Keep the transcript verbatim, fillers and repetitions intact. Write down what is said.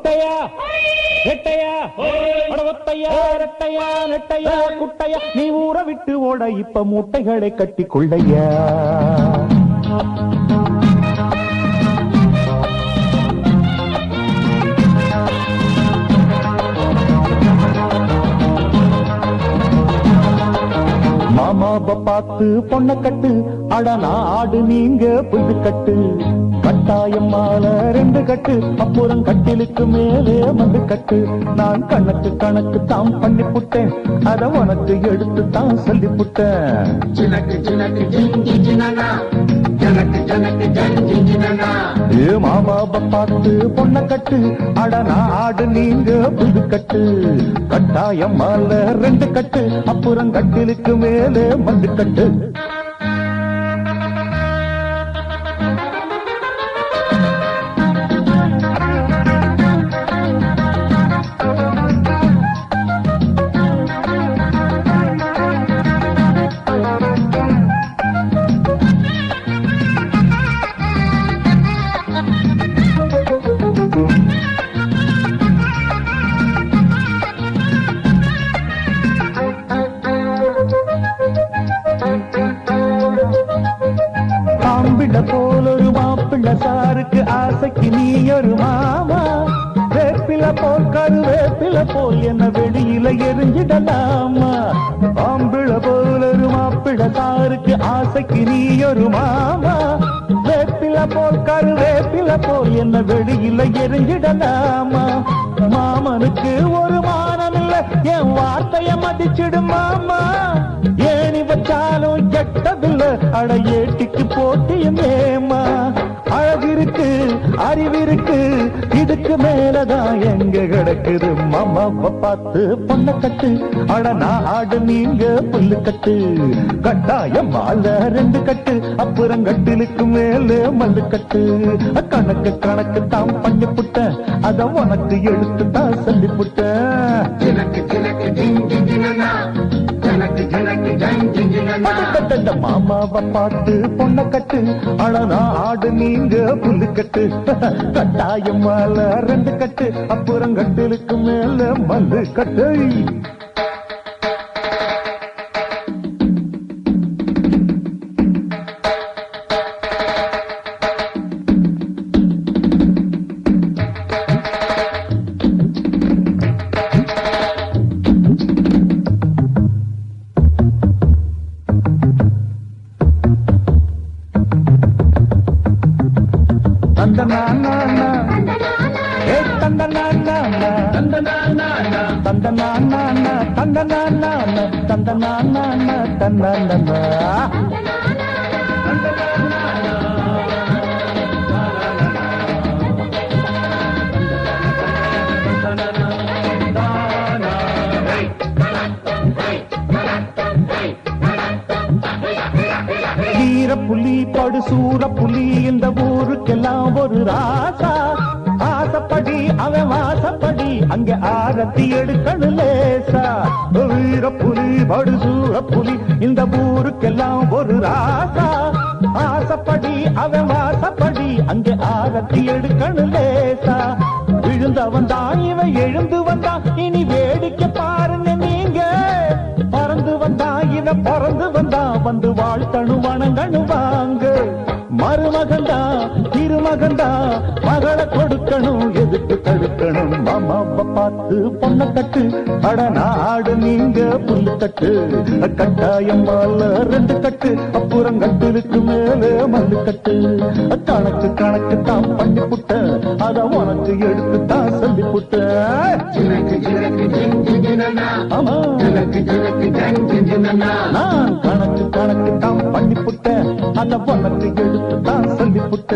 ஒத்தையா ரெட்டையா அட ஒத்தையா ரெட்டையா நெட்டையா குட்டையா நீ ஊற விட்டு ஓட இப்ப மூட்டைகளை கட்டி கொள்ளையா மாமாவ பார்த்து பொண்ண கட்டு அட நாடு நீங்க புது கட்டு கட்டாயம் மால ரெண்டு கட்டு அப்புறம் கட்டிலுக்கு மேலே மண்டு கட்டு நான் கணக்கு கணக்கு தாம் பண்ணி புட்டேன் அத உனக்கு எடுத்து தான் சொல்லி புட்டேன் ஏ மாமாவ பார்த்து பொண்ண கட்டு அட நாடு நீங்க புது கட்டு கட்டாயம் மால ரெண்டு கட்டு அப்புறம் கட்டிலுக்கு மேலே மண்டு கட்டு போல் ஒரு மாப்பிள்ள சாருக்கு ஆசைக்கு நீ ஒரு மாமா வேப்பில போல் கருவேப்பில போல் என்ன வெளியில எரிஞ்சிடலாமா ஆம்பிள போல் ஒரு மாப்பிள்ள சாருக்கு ஆசைக்கு நீ ஒரு மாமா வேப்பில போல் கருவேப்பில போல் என்ன வெளியில எரிஞ்சிடலாமா மாமனுக்கு ஒரு மானம் இல்ல என் வார்த்தைய மதிச்சிடும் மாமா ஏணி வச்சாலும் எட்டதில்ல அட ஏட்டிக்கு போட்டியும் ஏமா அழகிருக்கு அறிவிருக்கு இதுக்கு மேலதான் எங்க கிடக்குது மாமாவை பார்த்து பொண்ண கட்டு அட நாடு நீங்க புல்லு கட்டு கட்டாயம் மால ரெண்டு கட்டு அப்புறம் கட்டிலுக்கு மேல மல்லு கட்டு கணக்கு கணக்கு தாம் பண்ணி புட்ட அத உனக்கு எடுத்து தான் சொல்லி புட்ட மாமாவை பார்த்து பொண்ண கட்டு அழனா ஆடு நீங்க புல்லு கட்டு கட்டாயம் மால ரெண்டு கட்டு அப்புறம் கட்டிலுக்கு மேல மல்லு கட்டு வீர புலி படு சூர புலி இந்த ஊருக்கெல்லாம் ஒரு ராசா ஆசப்படி அவன் வாசப்படி அங்க ஆரத்தி எடுக்கணும் லேசா வீர புலி படு சூர புலி இந்த ஊருக்கெல்லாம் ஒரு ராசா ஆசப்படி அவன் வாசப்படி அங்க ஆரத்தி எடுக்கணும் லேசா விழுந்தவன் தான் இவன் எழுந்து வந்தான் இனி வேடிக்கை பாருங்க நீங்க பறந்து வந்தா இவன் பறந்து வந்தா வந்து வாழ்த்தணு வணங்கணு வாங்க மருமகண்டா திருமகண்டா மகளை கொடுக்கணும் எதுக்கு தடுக்கணும் மாமாவை பார்த்து பொண்ண கட்டு அட நாடு நீங்க புல்லு கட்டு கட்டாயம் மால ரெண்டு கட்டு அப்புறம் கட்டிலுக்கு மேல மல்லு கட்டு கணக்கு கணக்கு தான் பண்ணி புட்ட அத உனக்கு எடுத்து தான் சொல்லி புட்ட ஆமா நான் கணக்கு கணக்கு தான் பண்ணி புட்ட அத உனக்கு எடுத்து தான் சொல்லி புட்ட